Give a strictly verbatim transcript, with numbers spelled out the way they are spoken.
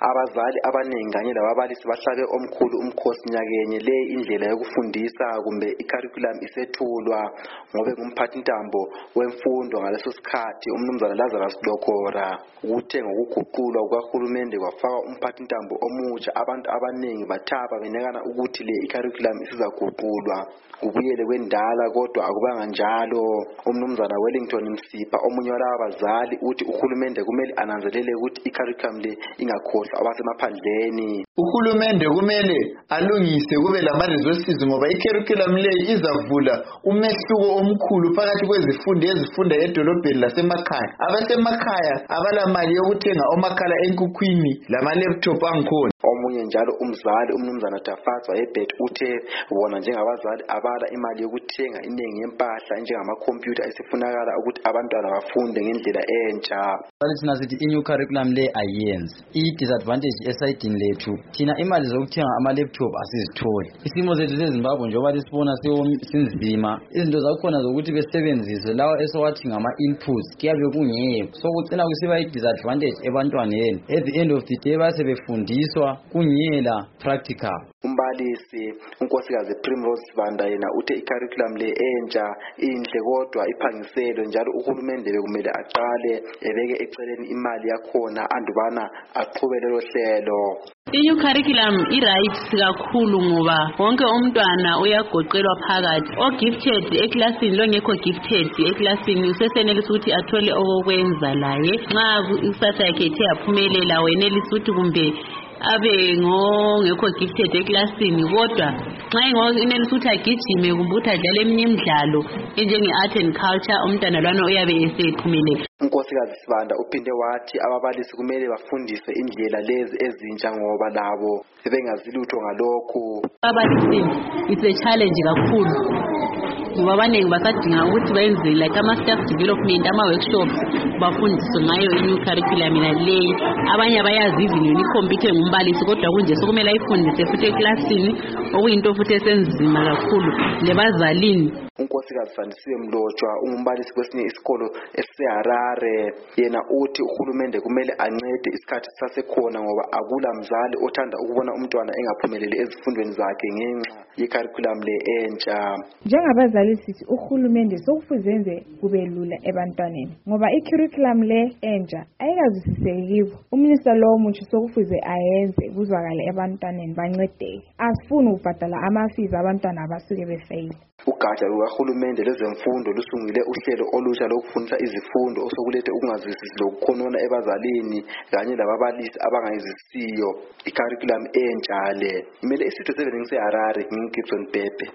Abazali abaningi kanye lababalisi bahlabe omkhulu umkhosi nyakenye le indlela yokufundisa kumbe i-curriculum isethulwa ngobe ngumphathintambo wemfundo ngaleso sikhathi umnumzana Lazarus Lokora. Kuthe ngokuguqulwa kukahulumende kwafaka umphathintambo omutsha, abantu abaningi bathaba benekana ukuthi le i-curriculum isizaguqulwa kubuyele kwendala, kodwa akubanga njalo. Umnumzana Wellington Msipa omunye walaba bazali uthi uhulumende kumele ananzelele ukuthi i-curriculum le ingakhohlwa abasemaphandleni. Uhulumende kumele alungise kube lama resources ngoba i-curriculum le izavula umehluko omkhulu phakathi kwezifundo ezifunda edolobheni lasemakhaya. Abasemakhaya abalamali yokuthenga omakhala enkukhwini lama laptop angikhona. Omunye njalo umzali umnumzana Tafatwa Ebet uthe bona njengabazali abala imali yokuthenga iningi yempahla njengama computer esifunakala ukuthi abantwana bafunde ngendlela entsha. Thina sithi i-new curriculum le ayenzi i-disadvantage esayidini lethu. Thina imali zokuthenga ama laptop asizitholi. Isimo sethu seZimbabwe njengoba lisibona sinzima, izinto zakhona zokuthi besebenzise lawa esowathi ngama inputs kuyabe kungekho, so kucina kusiba i-disadvantage ebantwaneni. At the end of the day base befundiswa kungela practical. Umbalisi unkosikazi Primrose Sibanda yena uthe i-curriculum le entsha inhle kodwa iphangiselwe, njalo uhulumende bekumele aqale ebeke eceleni imali yakhona andubana aqhubele lo hlelo. I-new curriculum i-right kakhulu ngoba wonke umntwana uyagoqelwa phakathi. O-gifted eklasini longekho gifted eklasini usesenelisa ukuthi athole okokwenza laye. Nxa ikusasa yakhe ithe yaphumelela wenelisa ukuthi kumbe abe ngongekho gifted eklasini, kodwa nxa engenelisa ukuthi agijime kumbe ukuthi adlale eminye imidlalo enjenge-art and culture, umntwana lwana uyabe esephumelele. Unkosikazi Sibanda uphinde wathi ababalisi kumele bafundise indlela lezi ezintsha ngoba labo sebengazi lutho ngalokho. Ababalisi it's a challenge kakhulu ngoba abaningi basadinga ukuthi bayenze like ama-staff development, ama-workshops, bafundiswe ngayo i-new curriculum leyi. Abanye abayazi even yona ikhompyutha ngumbalisi, kodwa kunje sokumele ayifundise futhi eklasini, okuyinto futhi esenzima kakhulu lebazalini. Unkosikazi Sandisiwe Mlotshwa ungumbalisi kwesinye isikolo eseHarare. Yena uthi uhulumende kumele ancede isikhathi sasekhona ngoba akula mzali othanda ukubona umntwana engaphumeleli ezifundweni zakhe ngenxa ye-curriculum le entsha. Njengabazali sithi uhulumende sokufuzenze kube lula ebantwaneni ngoba i-curriculum le entsha ayikazwisiseki kibo. Uminista lo mutsha sokufuze ayenze kuzwakale ebantwaneni bancedeke. Asifuni ukubhadala ama-fees abantwana abasuke befeyile. Ugatsha lukahulumende lwezemfundo lusungile uhlelo olusha lokufundisa izifundo osokulethe ukungazwisisi lokukhonona ebazalini kanye lababalisi abangayizwisisiyo i-curriculum entsha le. Imele isitho sebeningise Harare, ngingigibson Pepe.